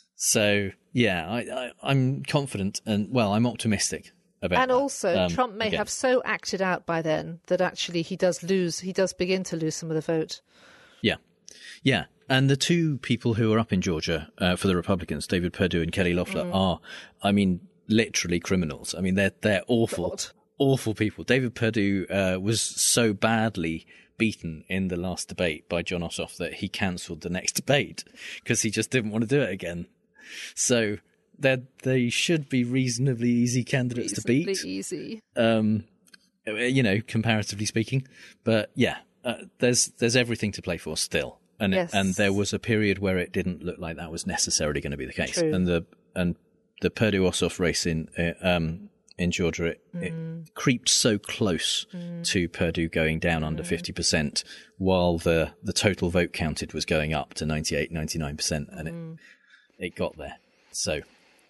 so yeah, I, I, I'm confident, and well, I'm optimistic about. And that. also, Um, Trump may again. have so acted out by then that actually he does lose. He does begin to lose some of the vote. Yeah, yeah, and the two people who are up in Georgia uh, for the Republicans, David Perdue and Kelly Loeffler, Mm. are, I mean, literally criminals. I mean, they're they're awful, God. awful people. David Perdue uh, was so badly beaten in the last debate by John Ossoff that he cancelled the next debate because he just didn't want to do it again. So they they should be reasonably easy candidates reasonably to beat. Easy. Um, you know, comparatively speaking. But yeah, uh, there's there's everything to play for still, and Yes. it, and there was a period where it didn't look like that was necessarily going to be the case. True. And the and the Purdue Ossoff race in uh, um in Georgia, it, Mm. it creeped so close to Purdue going down under fifty percent, while the the total vote counted was going up to ninety-eight, ninety-nine percent, and Mm. it it got there. So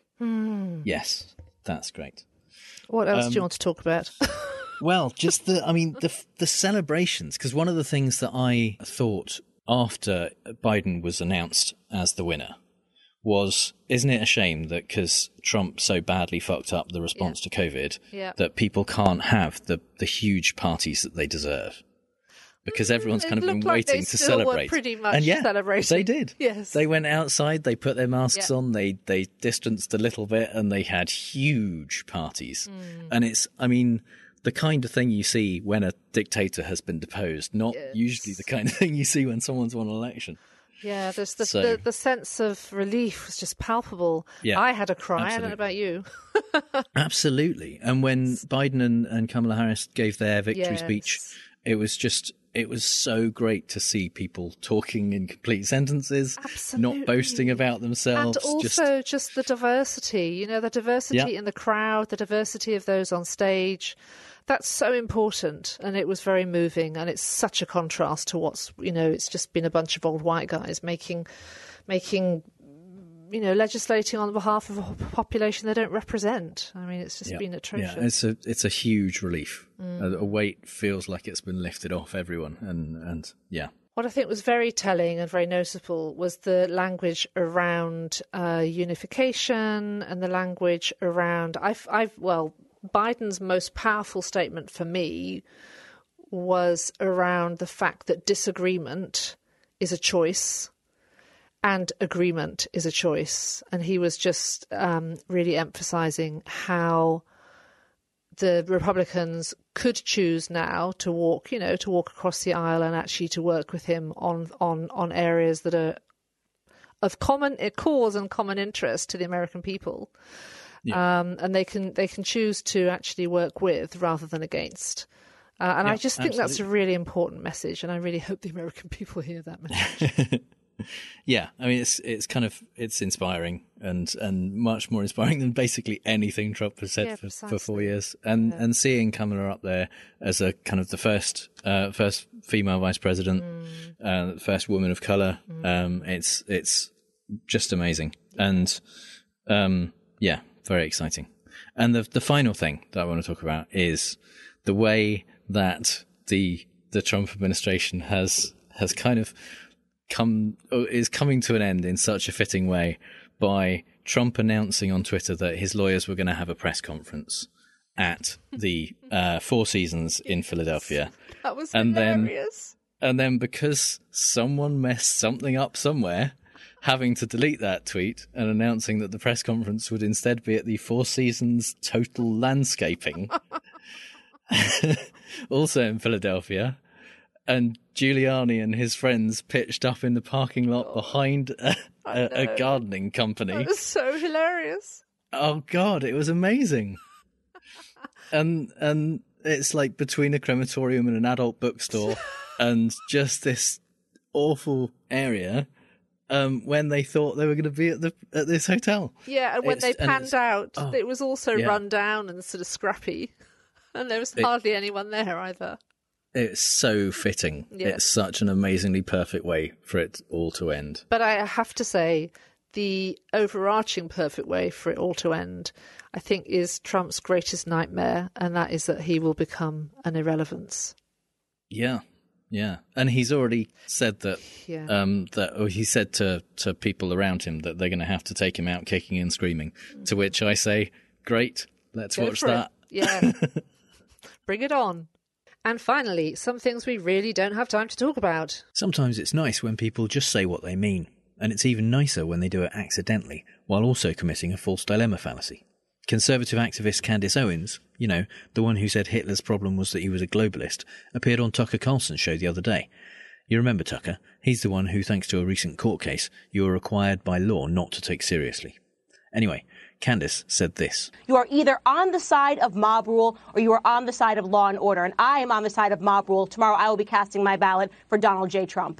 Mm. yes, that's great. What else Um, do you want to talk about? Well, just the, I mean, the the celebrations, because one of the things that I thought after Biden was announced as the winner was, isn't it a shame that because Trump so badly fucked up the response to COVID, Yeah. that people can't have the, the huge parties that they deserve? Because everyone's It kind of been looked like they waiting to still were celebrate. pretty much and yeah, celebrating. they did. Yes. They went outside, they put their masks Yeah. on, they, they distanced a little bit, and they had huge parties. Mm. And it's, I mean, the kind of thing you see when a dictator has been deposed, not usually the kind of thing you see when someone's won an election. Yeah, there's the, So- the the sense of relief was just palpable. Yeah, I had a cry. I don't know absolutely. about you. Absolutely. And when Biden and, and Kamala Harris gave their victory Yes. speech, it was just, it was so great to see people talking in complete sentences, Absolutely. not boasting about themselves. And also just, the diversity, you know, the diversity Yeah. in the crowd, the diversity of those on stage. That's so important, and it was very moving, and it's such a contrast to what's, you know, it's just been a bunch of old white guys making, making, you know, legislating on behalf of a population they don't represent. I mean, it's just Yeah. been atrocious. Yeah, it's a it's a huge relief. Mm. A, a weight feels like it's been lifted off everyone, and and yeah, What I think was very telling and very noticeable was the language around uh, unification and the language around. I've, I've, well, Biden's most powerful statement for me was around the fact that disagreement is a choice and agreement is a choice. And he was just um, really emphasizing how the Republicans could choose now to walk, you know, to walk across the aisle and actually to work with him on on, on areas that are of common cause and common interest to the American people. Yeah. Um, and they can they can choose to actually work with rather than against. Uh, and Yeah, I just think that's a absolutely. really important message, and I really hope the American people hear that message. yeah. I mean, it's it's kind of it's inspiring and and much more inspiring than basically anything Trump has said Yeah, for, for precisely. four years. And and seeing Kamala up there as a kind of the first uh, first female vice president, uh, the first woman of color, um, it's it's just amazing. And um, yeah. Very exciting. And the the final thing that I want to talk about is the way that the the Trump administration has has kind of come is coming to an end in such a fitting way by Trump announcing on Twitter that his lawyers were going to have a press conference at the uh, Four Seasons in Philadelphia. That was and hilarious. Then, and then because someone messed something up somewhere, having to delete that tweet and announcing that the press conference would instead be at the Four Seasons Total Landscaping, also in Philadelphia. And Giuliani and his friends pitched up in the parking lot behind a, a, a gardening company. That was so hilarious. Oh God, it was amazing. and and it's like between a crematorium and an adult bookstore, and just this awful area. Um, when they thought they were going to be at the at this hotel. Yeah, and when It's- they and panned it's- out, oh, it was also yeah. run down and sort of scrappy. And there was It- hardly anyone there either. It's so fitting. Yeah. It's such an amazingly perfect way for it all to end. But I have to say, the overarching perfect way for it all to end, I think, is Trump's greatest nightmare, and that is that he will become an irrelevance. Yeah, yeah. And he's already said that. Yeah. Um, that or he said to to people around him that they're going to have to take him out kicking and screaming. To which I say, great, let's Go watch for that. it. Yeah. Bring it on. And finally, some things we really don't have time to talk about. Sometimes it's nice when people just say what they mean, and it's even nicer when they do it accidentally, while also committing a false dilemma fallacy. Conservative activist Candace Owens, you know, the one who said Hitler's problem was that he was a globalist, appeared on Tucker Carlson's show the other day. You remember Tucker? He's the one who, thanks to a recent court case, you are required by law not to take seriously. Anyway, Candace said this. You are either on the side of mob rule or you are on the side of law and order. And I am on the side of mob rule. Tomorrow I will be casting my ballot for Donald J. Trump.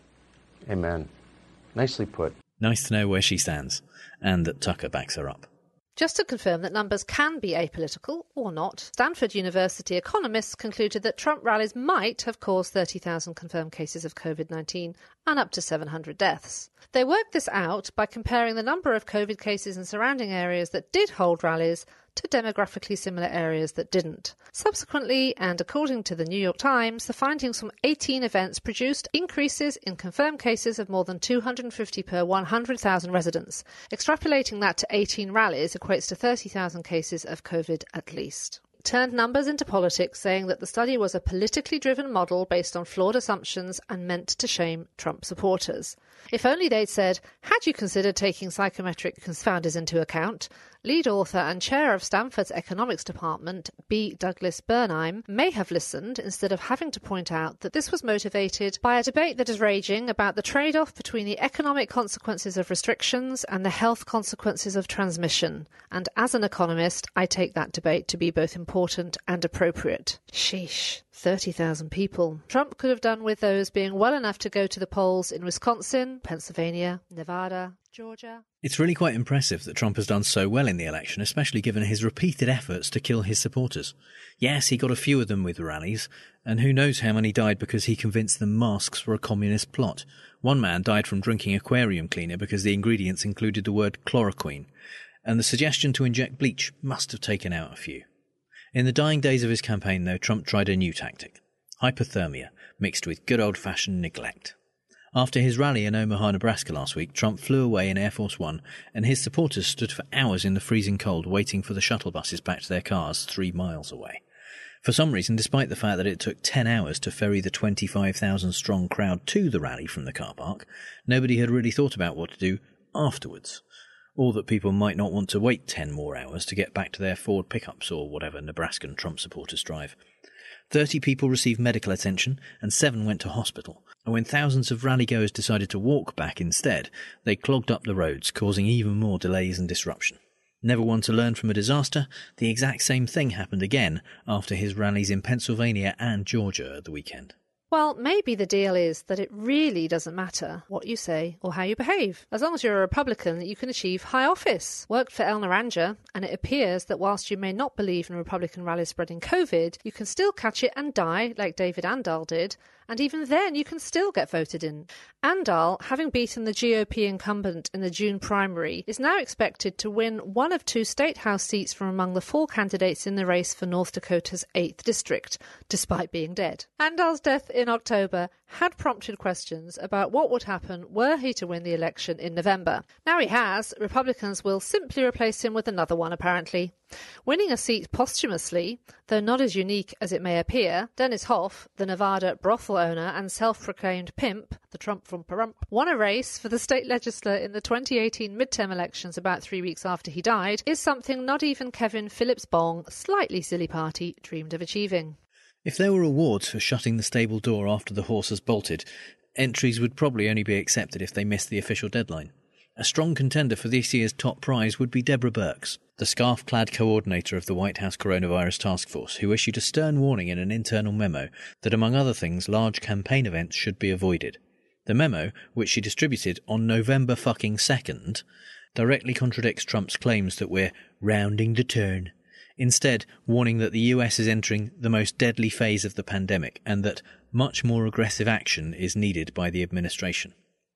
Amen. Nicely put. Nice to know where she stands, and that Tucker backs her up. Just to confirm that numbers can be apolitical or not, Stanford University economists concluded that Trump rallies might have caused thirty thousand confirmed cases of COVID nineteen and up to seven hundred deaths. They worked this out by comparing the number of COVID cases in surrounding areas that did hold rallies to demographically similar areas that didn't. Subsequently, and according to the New York Times, the findings from eighteen events produced increases in confirmed cases of more than two hundred fifty per one hundred thousand residents. Extrapolating that to eighteen rallies equates to thirty thousand cases of COVID at least. Turned numbers into politics, saying that the study was a politically driven model based on flawed assumptions and meant to shame Trump supporters. If only they'd said, had you considered taking psychometric confounders into account? Lead author and chair of Stanford's economics department, B. Douglas Bernheim, may have listened instead of having to point out that this was motivated by a debate that is raging about the trade-off between the economic consequences of restrictions and the health consequences of transmission. And as an economist, I take that debate to be both important and appropriate. Sheesh. thirty thousand people. Trump could have done with those being well enough to go to the polls in Wisconsin, Pennsylvania, Nevada, Georgia. It's really quite impressive that Trump has done so well in the election, especially given his repeated efforts to kill his supporters. Yes, he got a few of them with rallies, and who knows how many died because he convinced them masks were a communist plot. One man died from drinking aquarium cleaner because the ingredients included the word chloroquine, and the suggestion to inject bleach must have taken out a few. In the dying days of his campaign, though, Trump tried a new tactic. Hypothermia, mixed with good old-fashioned neglect. After his rally in Omaha, Nebraska last week, Trump flew away in Air Force One, and his supporters stood for hours in the freezing cold waiting for the shuttle buses back to their cars three miles away. For some reason, despite the fact that it took ten hours to ferry the twenty-five thousand strong crowd to the rally from the car park, nobody had really thought about what to do afterwards. Or that people might not want to wait ten more hours to get back to their Ford pickups or whatever Nebraskan Trump supporters drive. Thirty people received medical attention and seven went to hospital, and when thousands of rallygoers decided to walk back instead, they clogged up the roads, causing even more delays and disruption. Never one to learn from a disaster, the exact same thing happened again after his rallies in Pennsylvania and Georgia at the weekend. Well, maybe the deal is that it really doesn't matter what you say or how you behave. As long as you're a Republican, you can achieve high office. Worked for El Naranja, and it appears that whilst you may not believe in Republican rallies spreading COVID, you can still catch it and die, like David Andal did, and even then you can still get voted in. Andal, having beaten the G O P incumbent in the June primary, is now expected to win one of two state house seats from among the four candidates in the race for North Dakota's eighth district, despite being dead. Andal's death in October had prompted questions about what would happen were he to win the election in November. Now he has, Republicans will simply replace him with another one, apparently. Winning a seat posthumously, though not as unique as it may appear, Dennis Hoff, the Nevada brothel owner and self-proclaimed pimp, the Trump from Pahrump, won a race for the state legislature in the twenty eighteen midterm elections about three weeks after he died, is something not even Kevin Phillips-Bong, slightly silly party, dreamed of achieving. If there were awards for shutting the stable door after the horse has bolted, entries would probably only be accepted if they missed the official deadline. A strong contender for this year's top prize would be Deborah Birx, the scarf-clad coordinator of the White House Coronavirus Task Force, who issued a stern warning in an internal memo that, among other things, large campaign events should be avoided. The memo, which she distributed on November fucking second, directly contradicts Trump's claims that we're rounding the turn. Instead, warning that the U S is entering the most deadly phase of the pandemic and that much more aggressive action is needed by the administration.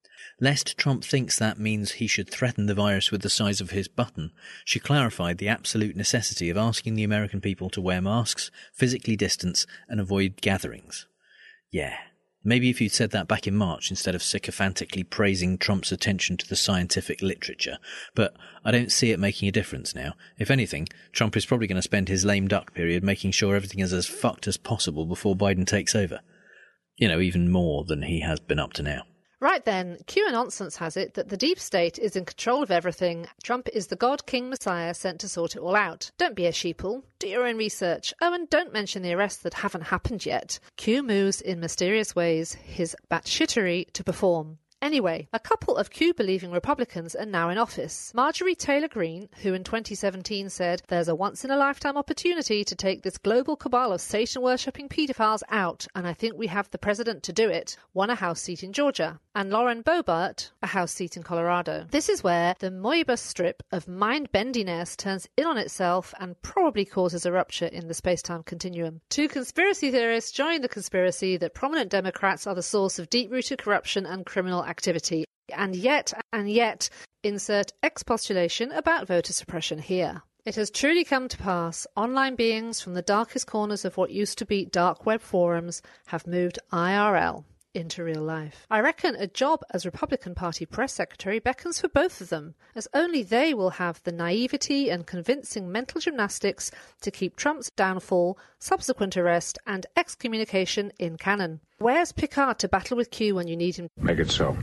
Lest Trump thinks that means he should threaten the virus with the size of his button, she clarified the absolute necessity of asking the American people to wear masks, physically distance, and avoid gatherings. Yeah, maybe if you'd said that back in March instead of sycophantically praising Trump's attention to the scientific literature, but I don't see it making a difference now. If anything, Trump is probably going to spend his lame duck period making sure everything is as fucked as possible before Biden takes over. You know, even more than he has been up to now. Right then, QAnonsence has it that the deep state is in control of everything. Trump is the God King Messiah sent to sort it all out. Don't be a sheeple. Do your own research. Oh, and don't mention the arrests that haven't happened yet. Q moves in mysterious ways his batshittery to perform. Anyway, a couple of Q-believing Republicans are now in office. Marjorie Taylor Greene, who in twenty seventeen said, "There's a once-in-a-lifetime opportunity to take this global cabal of Satan-worshipping paedophiles out, and I think we have the president to do it," won a House seat in Georgia, and Lauren Boebert a House seat in Colorado. This is where the Moebius strip of mind-bendiness turns in on itself and probably causes a rupture in the space-time continuum. Two conspiracy theorists join the conspiracy that prominent Democrats are the source of deep-rooted corruption and criminal activity. And yet, and yet, insert expostulation about voter suppression here. It has truly come to pass. Online beings from the darkest corners of what used to be dark web forums have moved I R L into real life. I reckon a job as Republican Party press secretary beckons for both of them, as only they will have the naivety and convincing mental gymnastics to keep Trump's downfall, subsequent arrest and excommunication in canon. Where's Picard to battle with Q when you need him? Make it so.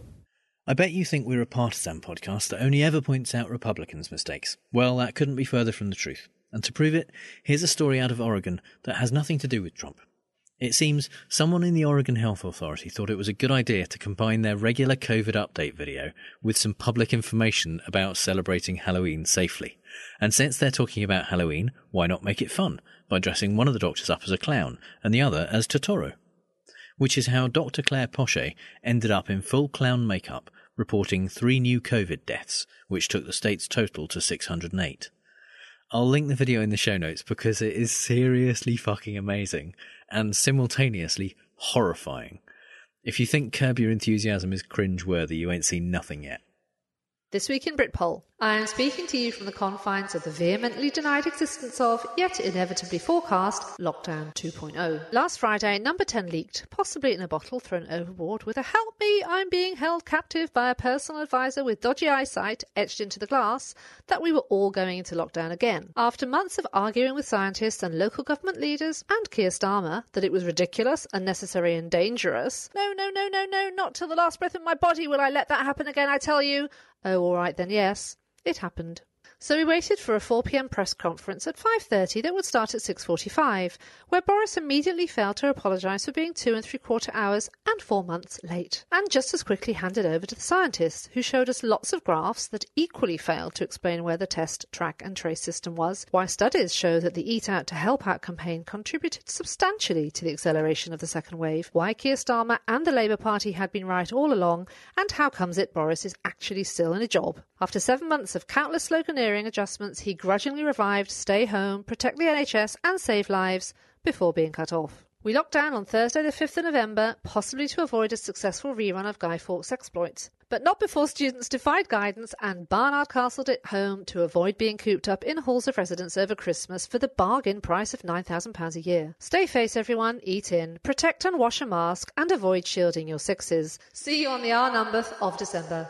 I bet you think we're a partisan podcast that only ever points out Republicans' mistakes. Well, that couldn't be further from the truth. And to prove it, here's a story out of Oregon that has nothing to do with Trump. It seems someone in the Oregon Health Authority thought it was a good idea to combine their regular COVID update video with some public information about celebrating Halloween safely. And since they're talking about Halloween, why not make it fun by dressing one of the doctors up as a clown and the other as Totoro? Which is how Doctor Claire Poche ended up in full clown makeup, reporting three new COVID deaths, which took the state's total to six hundred eight. I'll link the video in the show notes because it is seriously fucking amazing and simultaneously horrifying. If you think Curb Your Enthusiasm is cringe-worthy, you ain't seen nothing yet. This week in Britpol, I am speaking to you from the confines of the vehemently denied existence of, yet inevitably forecast, Lockdown two point oh. Last Friday, Number ten leaked, possibly in a bottle thrown overboard with a "Help me, I'm being held captive by a personal advisor with dodgy eyesight" etched into the glass, that we were all going into lockdown again. After months of arguing with scientists and local government leaders, and Keir Starmer, that it was ridiculous, unnecessary and dangerous. No, no, no, no, no, not till the last breath in my body will I let that happen again, I tell you. Oh, all right then, yes. It happened. So we waited for a four p.m. press conference at five thirty that would start at six forty-five, where Boris immediately failed to apologise for being two and three quarter hours and four months late, and just as quickly handed over to the scientists, who showed us lots of graphs that equally failed to explain where the test, track and trace system was, why studies show that the Eat Out to Help Out campaign contributed substantially to the acceleration of the second wave, why Keir Starmer and the Labour Party had been right all along, and how comes it Boris is actually still in a job. After seven months of countless sloganeering adjustments, he grudgingly revived Stay Home, Protect the N H S and Save Lives before being cut off. We locked down on Thursday the fifth of November, possibly to avoid a successful rerun of Guy Fawkes' exploits. But not before students defied guidance and Barnard Castled it home to avoid being cooped up in halls of residence over Christmas for the bargain price of nine thousand pounds a year. Stay face, everyone, eat in, protect and wash a mask, and avoid shielding your sixes. See you on the R number of December.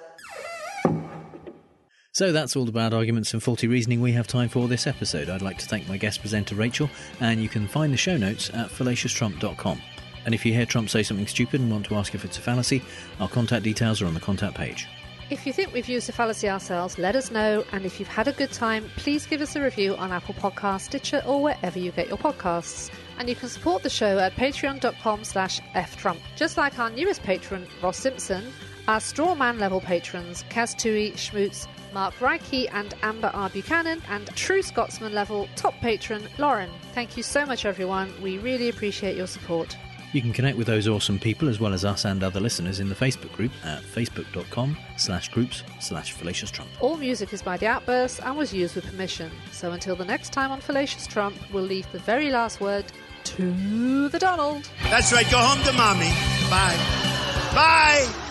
So that's all the bad arguments and faulty reasoning we have time for this episode. I'd like to thank my guest presenter Rachel, and you can find the show notes at fallacious trump dot com. And if you hear Trump say something stupid and want to ask if it's a fallacy, our contact details are on the contact page. If you think we've used a fallacy ourselves, let us know, and if you've had a good time, please give us a review on Apple Podcasts, Stitcher or wherever you get your podcasts. And you can support the show at patreon.com slash ftrump. Just like our newest patron, Ross Simpson, our straw man level patrons, Kaz Tui, Schmutz, Mark Reiki and Amber R. Buchanan, and true Scotsman level top patron Lauren. Thank you so much, everyone. We really appreciate your support. You can connect with those awesome people as well as us and other listeners in the Facebook group at facebook.com slash groups slash Fallacious Trump. All music is by The Outbursts and was used with permission. So until the next time on Fallacious Trump, we'll leave the very last word to the Donald. That's right. Go home to mommy. Bye. Bye.